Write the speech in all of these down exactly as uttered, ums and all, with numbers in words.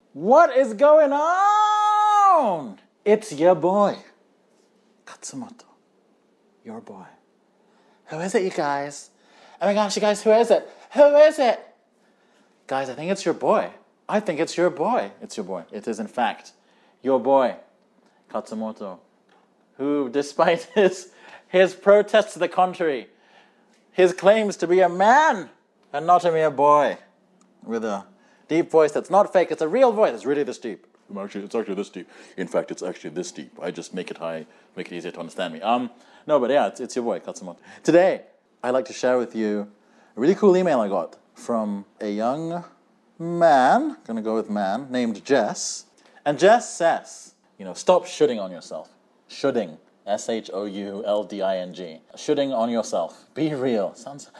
What is going on? It's your boy, Katsumoto. Your boy. Who is it, you guys? Oh my gosh, you guys, who is it? Who is it? Guys, I think it's your boy. I think it's your boy. It's your boy. It is, in fact, your boy, Katsumoto, who, despite his, his protests to the contrary, his claims to be a man and not a mere boy, with a deep voice that's not fake, it's a real voice, it's really this deep. Actually, it's actually this deep. In fact, it's actually this deep. I just make it high, make it easier to understand me. Um, no, but yeah, it's, it's your boy, Katsumoto. Today, I'd like to share with you a really cool email I got from a young man, gonna go with man, named Jess. And Jess says, you know, stop shooting on yourself. Shooting, S H O U L D I N G. Shooting on yourself. Be real. Sounds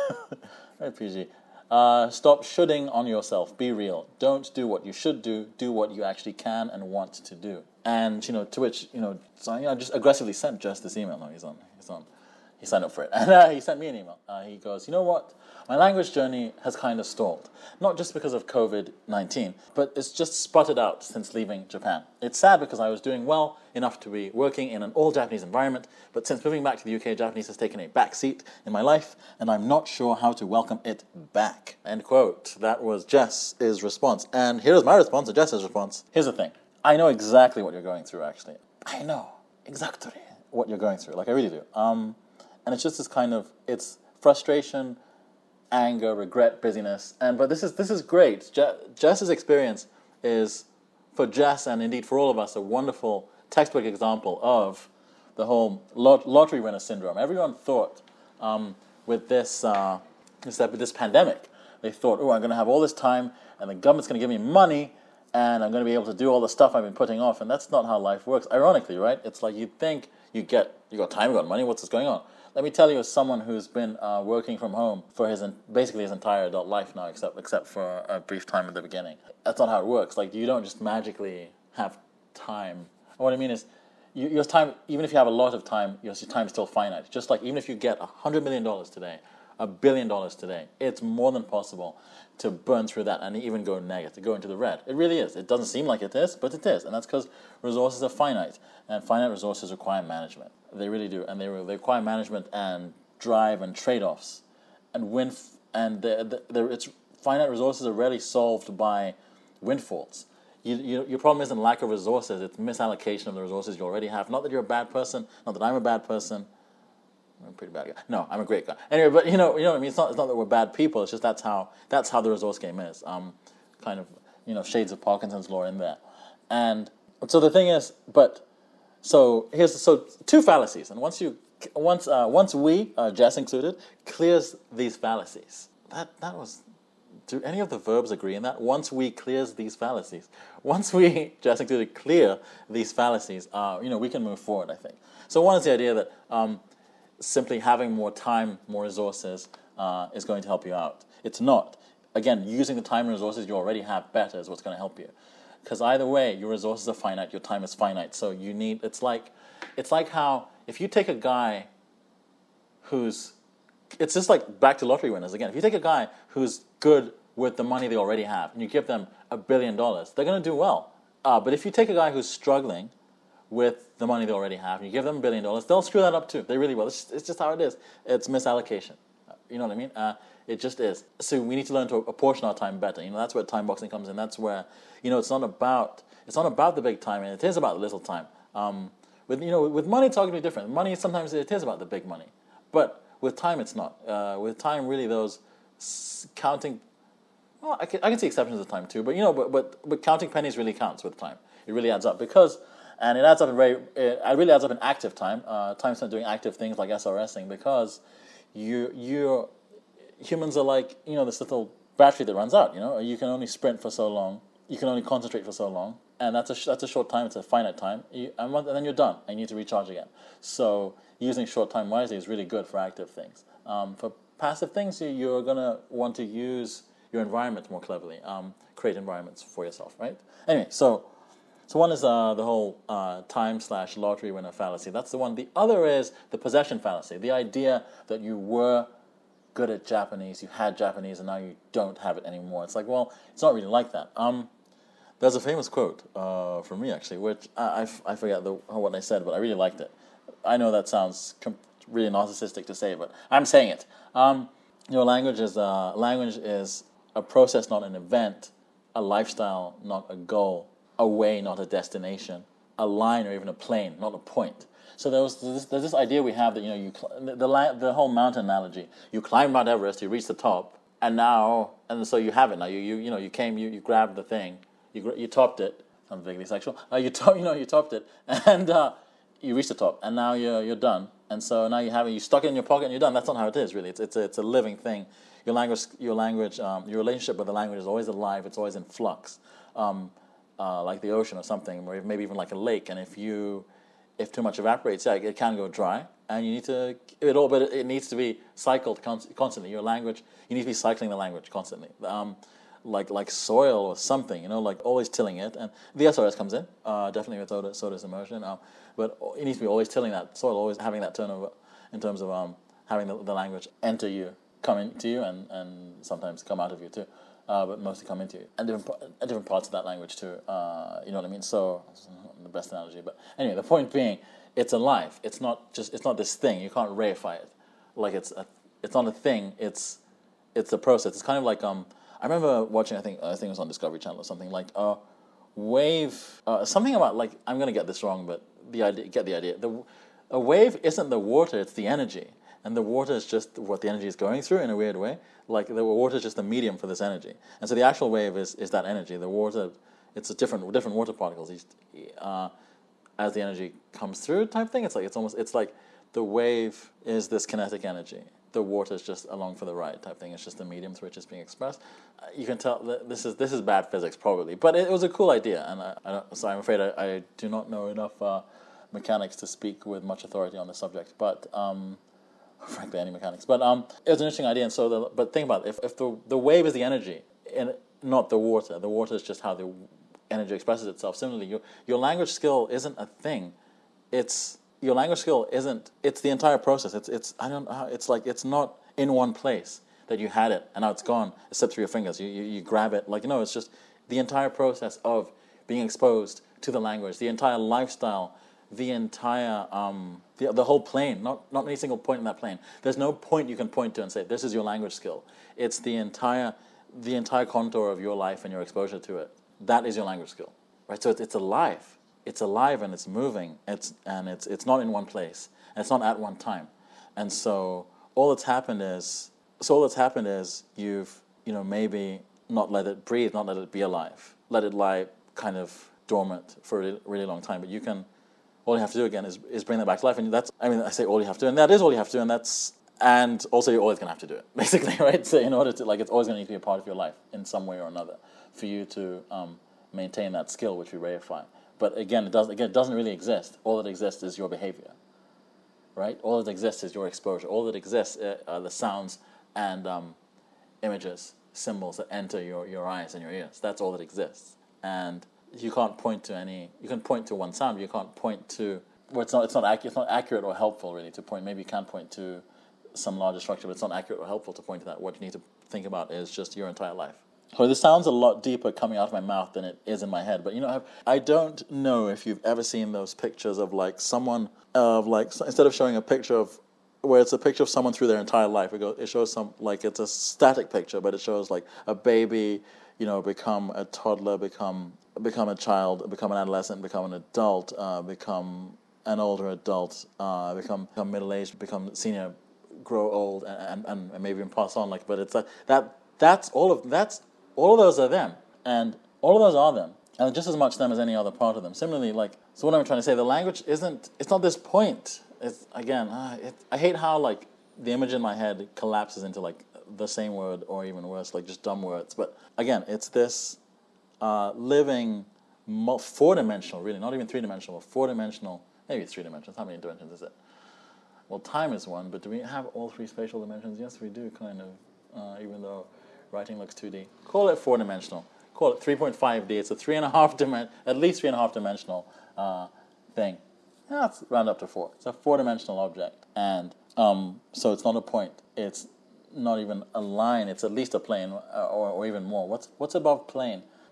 very P G. Uh, stop shooting on yourself. Be real. Don't do what you should do. Do what you actually can and want to do. And, you know, to which, you know, so, you know, I just aggressively sent Jess this email. No, he's on, he's on. He signed up for it. And uh, he sent me an email. Uh, he goes, you know what? My language journey has kind of stalled. Not just because of covid nineteen, but it's just sputtered out since leaving Japan. It's sad because I was doing well enough to be working in an all-Japanese environment, but since moving back to the U K, Japanese has taken a back seat in my life, and I'm not sure how to welcome it back. End quote. That was Jess's response. And here's my response to Jess's response. Here's the thing. I know exactly what you're going through, actually. I know exactly what you're going through. Like, I really do. Um, and it's just this kind of, it's frustration, anger, regret, busyness, and but this is this is great. Je- Jess's experience is, for Jess and indeed for all of us, a wonderful textbook example of the whole lot- lottery winner syndrome. Everyone thought um, with this uh, this with this pandemic, they thought, oh, I'm going to have all this time, and the government's going to give me money, and I'm going to be able to do all the stuff I've been putting off, and that's not how life works. Ironically, right? It's like you think you get you got time, you got money. What's this going on? Let me tell you, as someone who's been uh, working from home for his basically his entire adult life now, except except for a brief time at the beginning, that's not how it works. Like, you don't just magically have time. What I mean is, you, your time, even if you have a lot of time, your time is still finite. Just like even if you get a hundred million dollars today, a billion dollars today, it's more than possible to burn through that and even go negative, go into the red. It really is. It doesn't seem like it is, but it is, and that's because resources are finite, and finite resources require management. They really do, and they, they require management and drive and trade-offs, and win. And the, the, the, it's finite resources are rarely solved by windfalls. You, you, your problem isn't lack of resources; it's misallocation of the resources you already have. Not that you're a bad person, not that I'm a bad person. I'm a pretty bad guy. No, I'm a great guy. Anyway, but you know, you know what I mean. It's not, it's not that we're bad people. It's just that's how that's how the resource game is. Um, kind of, you know, shades of Parkinson's law in there. And so the thing is, but so here's so two fallacies. And once you, once uh, once we, uh, Jess included, clears these fallacies. That that was. Do any of the verbs agree in that? Once we clears these fallacies, once we, Jess included, clear these fallacies, uh, you know, we can move forward. I think. So one is the idea that. Um, Simply having more time, more resources uh, is going to help you out. It's not. Again, using the time and resources you already have better is what's going to help you. Because either way, your resources are finite, your time is finite. So you need. It's like, it's like how if you take a guy who's, it's just like back to lottery winners again. If you take a guy who's good with the money they already have and you give them a billion dollars, they're going to do well. Uh, but if you take a guy who's struggling with the money they already have, and you give them a billion dollars, they'll screw that up too. They really will. It's just, it's just how it is. It's misallocation. You know what I mean? Uh, it just is. So we need to learn to apportion our time better. You know, that's where time boxing comes in. That's where, you know, it's not about it's not about the big time, and it is about the little time. Um, with you know, with money, it's all going to be different. Money, sometimes it is about the big money, but with time, it's not. Uh, with time, really, those counting. Well, I can, I can see exceptions of time too, but you know, but but but counting pennies really counts with time. It really adds up because. And it adds up in very, it really adds up in active time, uh, time spent doing active things like SRSing, because you, you, humans are like, you know, this little battery that runs out, you know, you can only sprint for so long, you can only concentrate for so long, and that's a, that's a short time, it's a finite time, you, and, and then you're done, and you need to recharge again. So using short time wisely is really good for active things. Um, for passive things, you, you're going to want to use your environment more cleverly, um, create environments for yourself, right? Anyway, so... So one is uh, the whole uh, time slash lottery winner fallacy. That's the one. The other is the possession fallacy. The idea that you were good at Japanese, you had Japanese, and now you don't have it anymore. It's like, well, it's not really like that. Um, There's a famous quote uh, from me, actually, which I, I, f- I forget the, what I said, but I really liked it. I know that sounds com- really narcissistic to say, but I'm saying it. Um, you know, language is uh, language is a process, not an event, a lifestyle, not a goal, a way, not a destination, a line or even a plane, not a point. So there was this, there's this idea we have that, you know, you cl- the, the the whole mountain analogy. You climb Mount Everest, you reach the top, and now and so you have it now. You you you know you came you, you grabbed the thing, you gr- you topped it. I'm vaguely sexual. Uh, you top you know you topped it, and uh, you reached the top, and now you're you're done. And so now you have it. You stuck it in your pocket, and you're done. That's not how it is really. It's it's a, it's a living thing. Your language your language um, your relationship with the language is always alive. It's always in flux, um, uh, like the ocean or something, or maybe even like a lake. And if you if too much evaporates, yeah, it can go dry, and you need to it all, but it, it needs to be cycled const- constantly. Your language, you need to be cycling the language constantly, um, like like soil or something, you know, like always tilling it. And the S R S comes in, uh, definitely with so does, so does emotion, um, but it needs to be always tilling that soil, always having that turnover in terms of um, having the, the language enter you, come into you, and, and sometimes come out of you too. Uh, but mostly come into you, and different, different parts of that language too. Uh, you know what I mean? So, the best analogy, but anyway, the point being, it's alive. It's not just. It's not this thing. You can't reify it, like it's a. It's not a thing. It's, it's a process. It's kind of like um. I remember watching. I think I think it was on Discovery Channel or something like uh, wave. Uh, something about like I'm gonna get this wrong, but the idea. Get the idea. The a wave isn't the water. It's the energy. And the water is just what the energy is going through in a weird way. Like the water is just a medium for this energy. And so the actual wave is, is that energy. The water, it's a different different water particles uh, as the energy comes through type thing. It's like it's almost it's like the wave is this kinetic energy. The water is just along for the ride type thing. It's just the medium through which it's being expressed. Uh, you can tell that this is this is bad physics probably, but it, it was a cool idea. And I, I don't, so I'm afraid I, I do not know enough uh, mechanics to speak with much authority on the subject. But um, frankly, any mechanics. But um, it was an interesting idea. And so, the, but think about it. If, if the the wave is the energy, and not the water, the water is just how the energy expresses itself. Similarly, your your language skill isn't a thing. It's your language skill isn't. It's the entire process. It's it's I don't know. It's like it's not in one place that you had it and now it's gone. It slips through your fingers. You you, you grab it. Like you know, it's just the entire process of being exposed to the language, the entire lifestyle, the entire um, the the whole plane, not not any single point in that plane. There's no point you can point to and say this is your language skill. It's the entire the entire contour of your life and your exposure to it. That is your language skill, right? So it's, it's alive. It's alive and it's moving. It's and it's it's not in one place. And it's not at one time. And so all that's happened is so all that's happened is you've you know maybe not let it breathe, not let it be alive, let it lie kind of dormant for a really, really long time. But you can. All you have to do again is, is bring that back to life, and that's I mean I say all you have to do, and that is all you have to do, and that's and also you're always gonna have to do it, basically, right? So in order to like it's always gonna need to be a part of your life in some way or another for you to um, maintain that skill which we reify. But again, it doesn't again it doesn't really exist. All that exists is your behavior, right? All that exists is your exposure. All that exists are the sounds and um, images, symbols that enter your, your eyes and your ears. That's all that exists, and you can't point to any. You can point to one sound, but you can't point to. Well, it's not. It's not accurate. It's not accurate or helpful, really, to point. Maybe you can point to some larger structure, but it's not accurate or helpful to point to that. What you need to think about is just your entire life. So this sounds a lot deeper coming out of my mouth than it is in my head. But you know, I don't know if you've ever seen those pictures of like someone of like instead of showing a picture of where it's a picture of someone through their entire life, it goes. It shows some like it's a static picture, but it shows like a baby, you know, become a toddler, become. become a child, become an adolescent, become an adult, uh, become an older adult, uh, become, become middle-aged, become senior, grow old, and, and, and maybe even pass on. Like, but it's like that. That's all of that's all of those are them, and all of those are them, and just as much them as any other part of them. Similarly, like so, what I'm trying to say, the language isn't. It's not this point. It's again, uh, it, I hate how like the image in my head collapses into like the same word or even worse, like just dumb words. But again, it's this. Uh, living mo- four-dimensional, really, not even three-dimensional, but four-dimensional, maybe three dimensions. How many dimensions is it? Well, time is one, but do we have all three spatial dimensions? Yes, we do, kind of, uh, even though writing looks two D. Call it four-dimensional. Call it three point five D. It's a three and a half dimen- at least three and a half dimensional uh, thing. Yeah, let's round up to four. It's a four-dimensional object, and um, so it's not a point. It's not even a line. It's at least a plane, uh, or, or even more. What's what's above plane?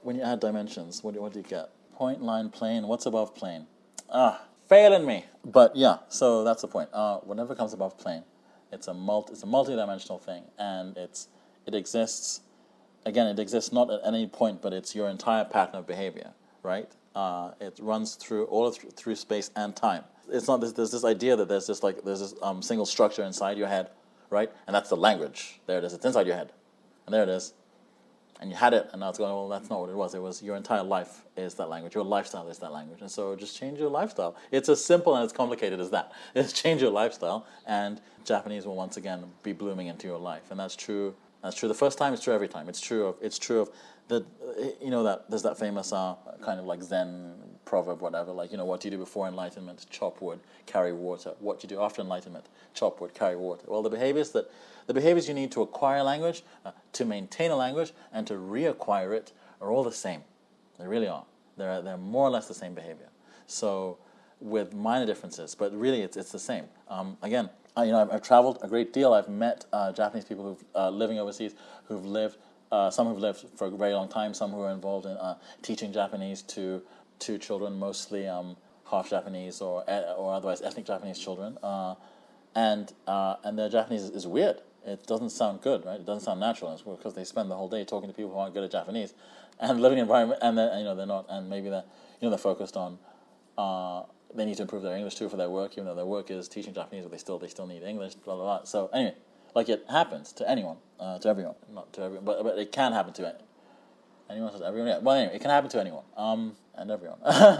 when you add dimensions, what do, what do you get? Point, line, plane. What's above plane? Ah, failing me. But yeah, so that's the point. Uh, whatever comes above plane, it's a multi, it's a multi-dimensional thing, and it's it exists. Again, it exists not at any point, but it's your entire pattern of behavior, right? Uh, it runs through all of th- through space and time. It's not this, there's this idea that there's this like there's this um, single structure inside your head, right? And that's the language. There it is. It's inside your head, and there it is. And you had it, and now it's going, well, that's not what it was. It was your entire life is that language. Your lifestyle is that language. And so just change your lifestyle. It's as simple and as complicated as that. Just change your lifestyle, and Japanese will once again be blooming into your life. And that's true. That's true the first time. It's true every time. It's true of, it's true of the, you know, that there's that famous uh, kind of like Zen proverb, whatever, like, you know, what do you do before enlightenment? Chop wood, carry water. What do you do after enlightenment? Chop wood, carry water. Well, the behaviors that The behaviors you need to acquire language, uh, to maintain a language, and to reacquire it are all the same. They really are. They're, they're more or less the same behavior. So, with minor differences, but really it's it's the same. Um, again, I, you know, I've, I've traveled a great deal. I've met uh, Japanese people who've uh, living overseas, who've lived, uh, some who've lived for a very long time, some who are involved in uh, teaching Japanese to to children, mostly um, half Japanese or or otherwise ethnic Japanese children, uh, and uh, and their Japanese is, is weird. It doesn't sound good, right? It doesn't sound natural. It's because they spend the whole day talking to people who aren't good at Japanese, and living environment, and then you know they're not, and maybe they're you know they're focused on, uh, they need to improve their English too for their work, even though their work is teaching Japanese, but they still they still need English, blah blah blah. So anyway, like it happens to anyone, uh, to everyone, not to everyone, but but it can happen to anyone. Anyone says everyone, yeah. Well, anyway, it can happen to anyone, um, and everyone,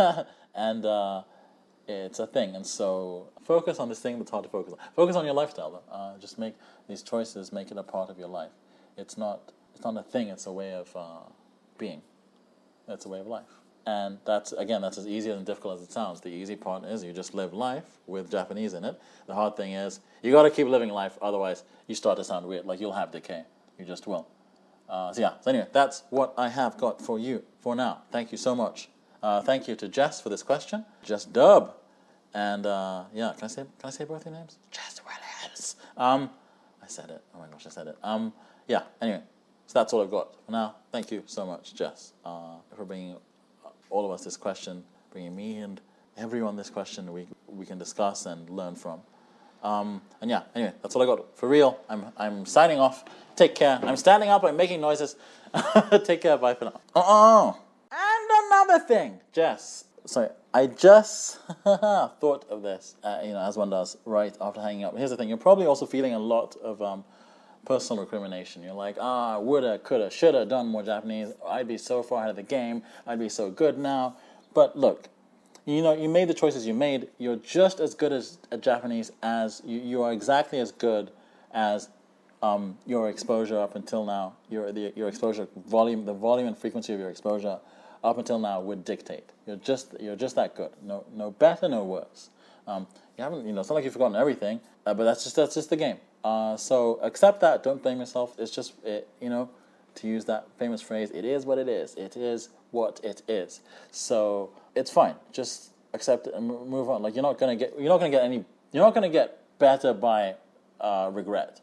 and. Uh, It's a thing, and so focus on this thing that's hard to focus on. Focus on your lifestyle, though. Uh, just make these choices, make it a part of your life. It's not, it's not a thing. It's a way of uh, being. It's a way of life, and that's again, that's as easy and difficult as it sounds. The easy part is you just live life with Japanese in it. The hard thing is you got to keep living life, otherwise you start to sound weird. Like you'll have decay. You just will. Uh, so yeah. So anyway, that's what I have got for you for now. Thank you so much. Uh, thank you to Jess for this question. Jess Dub. And uh, yeah, can I say can I say both your names? Jess Williams. Um, I said it. Oh my gosh, I said it. Um, yeah. Anyway, so that's all I've got for now. Thank you so much, Jess, uh, for bringing all of us this question, bringing me and everyone this question we we can discuss and learn from. Um, and yeah, anyway, that's all I got for real. I'm I'm signing off. Take care. I'm standing up. I'm making noises. Take care. Bye for now. Oh. And another thing, Jess. Sorry, I just thought of this, uh, you know, as one does right after hanging up. Here's the thing: you're probably also feeling a lot of um, personal recrimination. You're like, ah, woulda, coulda, shoulda done more Japanese. I'd be so far ahead of the game. I'd be so good now. But look, you know, you made the choices you made. You're just as good as at Japanese as you. You are exactly as good as um, your exposure up until now. Your the, your exposure volume, the volume and frequency of your exposure up until now would dictate. You're just you're just that good. No no better, no worse. Um, you haven't you know it's not like you've forgotten everything, uh, but that's just that's just the game. Uh, so accept that. Don't blame yourself. It's just it, you know to use that famous phrase. It is what it is. It is what it is. So it's fine. Just accept it and move on. Like you're not gonna get you're not gonna get any you're not gonna get better by uh, regret.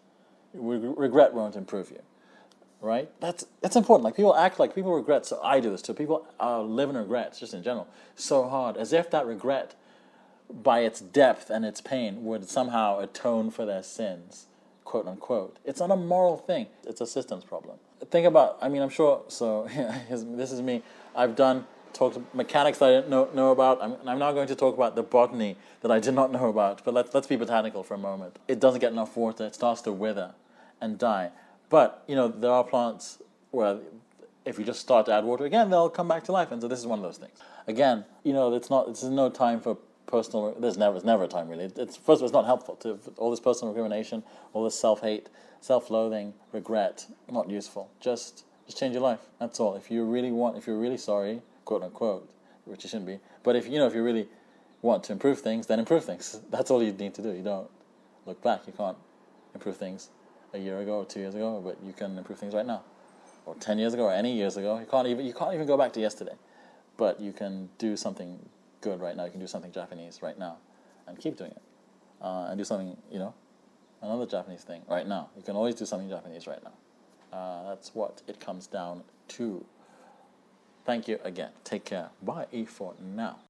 Regret won't improve you. Right? That's that's important. Like people act like people regret. So I do this too. People uh, live in regrets, just in general, so hard, as if that regret, by its depth and its pain, would somehow atone for their sins, quote unquote. It's not a moral thing. It's a systems problem. Think about. I mean, I'm sure. So this is me. I've done talked mechanics that I didn't know, know about. I'm, I'm now going to talk about the botany that I did not know about. But let's let's be botanical for a moment. It doesn't get enough water. It starts to wither and die. But, you know, there are plants where if you just start to add water again, they'll come back to life. And so this is one of those things. Again, you know, it's not, it's no time for personal, there's never, it's never a time really. It's, first of all, it's not helpful to, all this personal recrimination, all this self-hate, self-loathing, regret, not useful. Just, just change your life. That's all. If you really want, if you're really sorry, quote unquote, which you shouldn't be, but if, you know, if you really want to improve things, then improve things. That's all you need to do. You don't look back. You can't improve things a year ago or two years ago, but you can improve things right now, or ten years ago, or any years ago. You can't even you can't even go back to yesterday, but you can do something good right now. You can do something Japanese right now, and keep doing it, uh, and do something you know, another Japanese thing right now. You can always do something Japanese right now. Uh, that's what it comes down to. Thank you again. Take care. Bye for now.